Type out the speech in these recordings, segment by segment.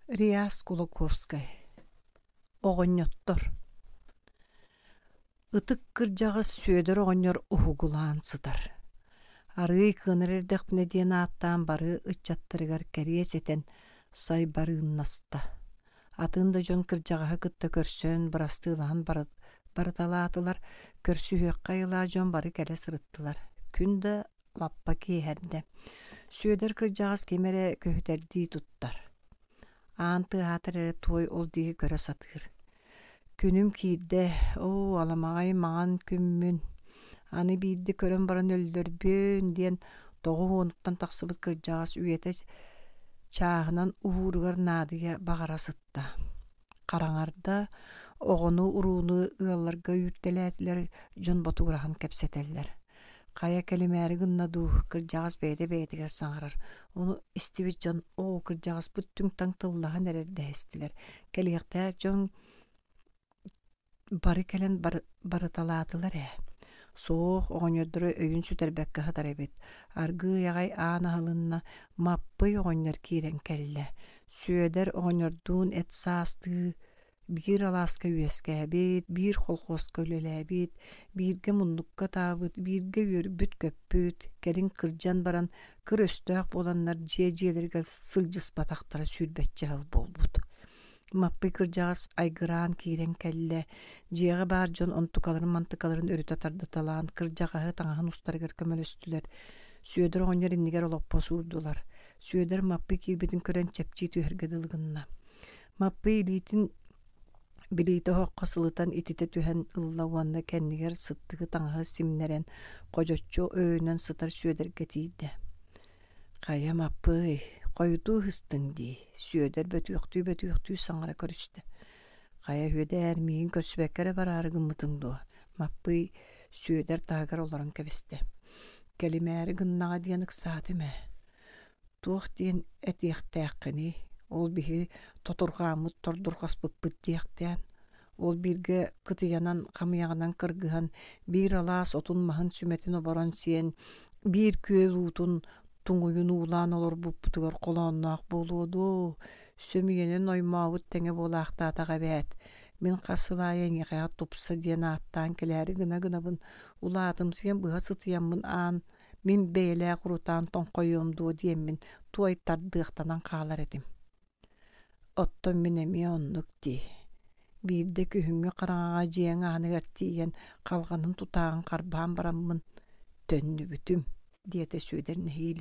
Риас Кулаковскай. Оғоньоттор. Ытык кыржағыз сөйдер оғоньор ухугулаан сытар. Ары кынырырдық пнеден аттан бары ытчаттырыгар кәрие сетен сай барыыннаста. Атында жон кыржағағы кытта көрсөн барастылаан барыталаатылар, көрсі хөккайыла жон бары кәлі сырыттылар. Күнді лаппа кейхәрді. Сөйдер кыржағыз кемере көһүтердии туттар. Аанты атыры той ол дии көрө сатыр. Күнүм киирде, аламагай маған күммүн. Аны бийді көрөн баран өлдөрбүн диен тоғу онуттан тақсыбыт кыржағыз үйетес чағынан уһуругар наадыга бағара сытта. Қараңарда оғону уруunu ыалларга үйттеләтилер жон ботугурахан кепсетеллер. Кая келимәри гыннаду кыржағыз бейде-бейдегер саңарар. Оны истибит жон кыржағыз бүттүң таң тыллахан эрерде эстилер. Келиэхтэ жон бары келен барыталаатылар Соох оҕоньордору өйүн сүтербэкке хатар эбит. Аргы ягай аана халынна маппый оҕоньор киирен келле. Сүөдер оҕоньордуун эт саасты бир алааска үескэбит, бир холкооска үлэлээбит, бирге муннукка таабыт, бирге үөрбүт көппүт, келин кырдьан баран кыр өстөөх боланнар жие-жиелерге сылжыс батактара сүүрбэтче хыл болбут. Маппый кырдьагас айгыраан киирен келле, жиэҕэ баар дьон онтукаларын мантыкаларын өрүтө тардыталаан, кырдьагаһы таҥаһын устарыгар көмөлөстүлэр. Сүөдер оҕоньор иннигэр олоппо суурдулар. Сүөдер маппый киирбитин көрөн чэпчии түһэргэ дылгынна. Маппый илиитин билиите хоққа сылытан итите түһэн ыллауанна кэннигэр сыттыгы таҥаһы симнерен кожоччо өөнөн сытар сүөдерге тиийдэ. Кая маппый, койутуу хыстың дии. Сүөдер бөтүөхтүү саңара көрүстэ. Кая хүөдэ әрмиин көрсүбэккэрэ бараары гыммытың дуо. Маппый сүөдер таагар олорон кэбистэ. Келимээри гыннага диэн ыксаат эмэ. Туох диэн этиэхтээххини. Ол биһи тотургаамыт тордургаспыппыт диэхтээн. Ол бирге кытыянан хамыяганан кыргыһан бир алаас отун маһын сүмэтин оборон сиэн бир күөл уутун туңуйун уулаан олор буппутугар колоонноох болуоду. Сөмүйенен оймаабыт тэҥэ буолаахтаатаҕа бэät. Мин хасылаайа эҥиэҕэҕэ тупса диэн ааттаан келээри гына-гынабын улаатым сиэн быһа сытыйаммын аан мин бэйэлээ курутаан тоҥхойуом дуо диэммин туой тардыахтанан хаалар этим. Оттон мин эми оннук дии. Биирде күһүҥҥө хараҥаҕа дьиэҥ ааныгар тиийэн халҕанын тутааҕын харбаан бараммын төннүбүтүм диэтэ сүөдэр нэһиилэ.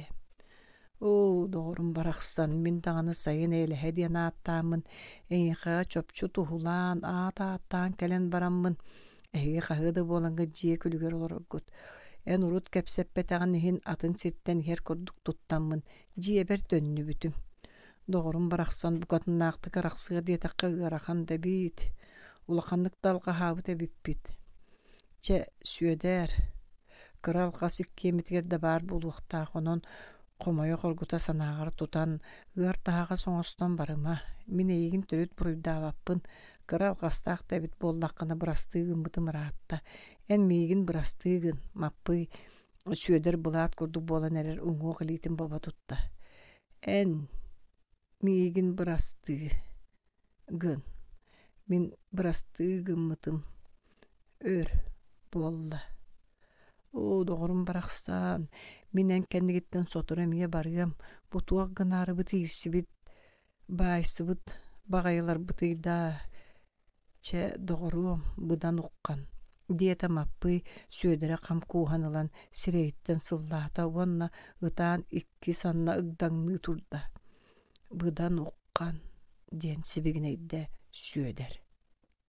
Доҕорун барахсан мин даҕаны сайын эйлэһэ диэн ааттааммын эҥиэхэҕэ чопчу туһулаан аата-ааттаан кэлэн бараммын эһиги хаһыа да буоланга дьиэ күлүгэр олороргут. Эн урут кэпсэппэтэҕин иһин атын сиртэн иһэр курдук туттаммын дьиэбэр төннүбүтүм. Доҕорун барахсан букатыннаахтык арахсыга диэтэххэ ыарахан да биит. Улаханнык талҕаһаабыт эбиппит. Че сүөдэр кырал хас иккиэмитигэр да баар булуохтаах онон хомойо хоргута санааҕар тутан ыар таһаҕа соҥостон барыма. Мин эйигин төрүт буруйдаабаппын. Кырал хастаах да эбит буоллаххына бырастыыгыммытым ыраатта. Эн миигин бырастыыгын маппый сүөдэр былаат курдук буолан эрэр уҥуох илиитин боба тутта. Эн миигин бырастыыгын. Мин бырастыыгыммытым өр буолла. Доҕорун барахсан минэн кэннигиттэн сотур эмиэ барыам. Бутуах гынаарыбыт иирсибит, баайсыбыт, баҕайыларбытыйда. Че доҕоруом быдан уккан. Диэта маппый сүөдэрэ хам кууһан ылан сирэйиттэн сыллаата уонна ытаан икки санна ыгдаҥныы турда. Быдан уккан диэн сибигинэйдэ сүөдэр.